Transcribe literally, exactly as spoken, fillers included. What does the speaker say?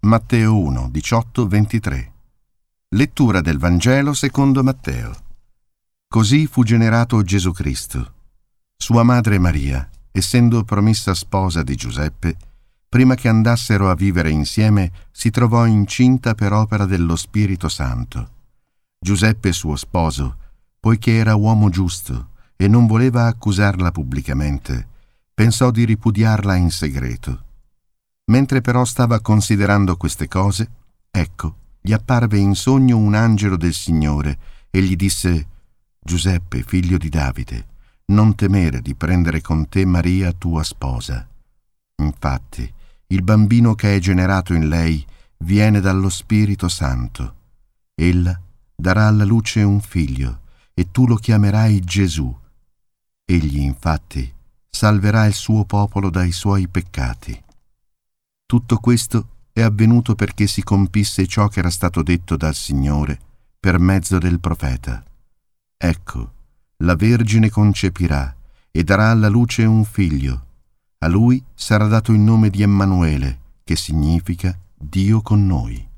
Matteo uno, diciotto ventitré. Lettura del Vangelo secondo Matteo. Così fu generato Gesù Cristo. Sua madre Maria, essendo promessa sposa di Giuseppe, prima che andassero a vivere insieme, si trovò incinta per opera dello Spirito Santo. Giuseppe, suo sposo, poiché era uomo giusto e non voleva accusarla pubblicamente, pensò di ripudiarla in segreto. Mentre però stava considerando queste cose, ecco, gli apparve in sogno un angelo del Signore e gli disse: «Giuseppe, figlio di Davide, non temere di prendere con te Maria tua sposa. Infatti, il bambino che è generato in lei viene dallo Spirito Santo. Ella darà alla luce un figlio e tu lo chiamerai Gesù. Egli, infatti, salverà il suo popolo dai suoi peccati». Tutto questo è avvenuto perché si compisse ciò che era stato detto dal Signore per mezzo del profeta. Ecco, la Vergine concepirà e darà alla luce un figlio. A lui sarà dato il nome di Emmanuele, che significa Dio con noi.